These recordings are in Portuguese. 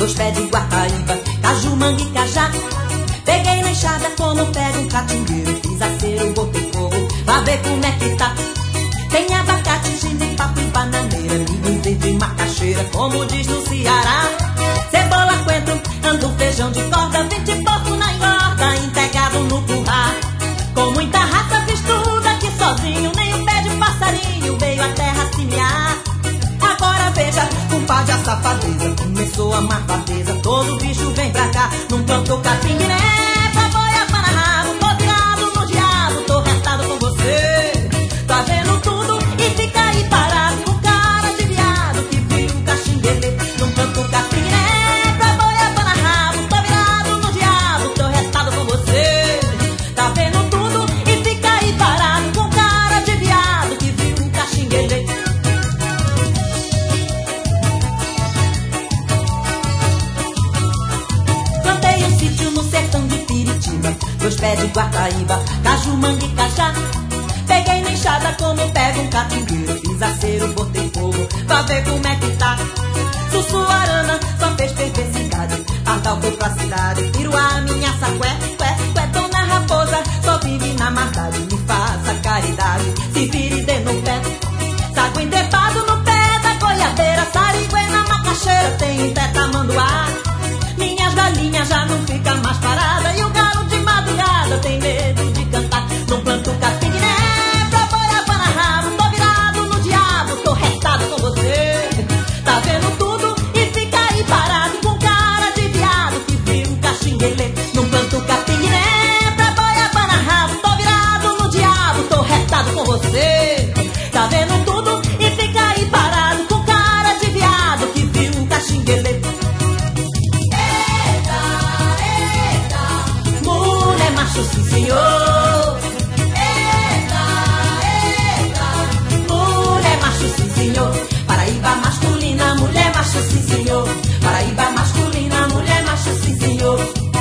dois pés de guataíba, caju, manga e cajá. Peguei na enxada como pega um catingueiro, fiz acero, botei fogo, pra ver como é que tá. Tem abacate, genipapo e bananeira, milho verde e macaxeira, como diz no Ceará. Cebola, coentro, ando feijão de corda, 20 porco na engorda, integrado no curral. Com muita raça fiz tudo aqui sozinho, nem um pé de passarinho veio a terra semear. Agora veja, compadre, a safadeza começou a marvadeza, todo bicho vem pra cá, num canto capinguiné. Pra boiaba na rabo, tô virado no diabo, tô retado com você. Tá vendo tudo e fica aí parado, com cara de viado que vira um caxinguele, num canto capinguiné. Pra boiaba na rabo, tô virado no diabo, tô retado com você. Tá vendo tudo e fica aí parado, com cara de viado que vira um caxinguele. Plantei um sítio no sertão de Piritiba, dois pés de guataíba, caju, manga e cajá. Peguei na enxada como pega um catingueiro, fiz acero, botei fogo, pra ver como é que tá. Sussuarana só fez perversidade, Pardal foi pra cidade, Piruá, minha sacué, dona raposa, só vive na maldade, me faça caridade, se vire de no pé. Saco entepado no pé da goiabeira, sariguena, macaxeira, tem um tetamanduá. Minhas galinhas já não ficam mais paradas, e o galo de madrugada tem medo de cantar. Não planto capinguiné, pra boiaba na rabo, tô virado no diabo, tô retado com você. Tá vendo tudo e fica aí parado, com cara de viado que vira um caxinguele. Não planto capinguiné, pra boiaba na rabo, tô virado no diabo, tô retado com você. Tá vendo tudo e fica aí parado, com cara de viado que vira um caxinguele. Mulher macho, sim senhor. Mulher macho, sim senhor. Paraíba masculina, mulher macho, sim senhor. Paraíba masculina, mulher macho, sim senhor.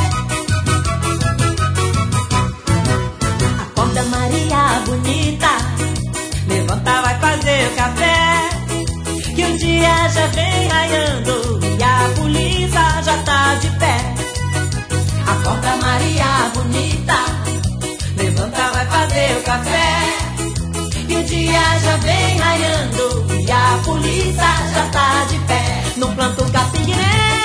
Acorda Maria bonita, levanta, vai fazer o café, que o dia já vem raiando e a polícia já tá de pé. Acorda Maria bonita, levanta, vai fazer o café, que o dia já vem raiando e a polícia já tá de pé. Não planto capinguiné,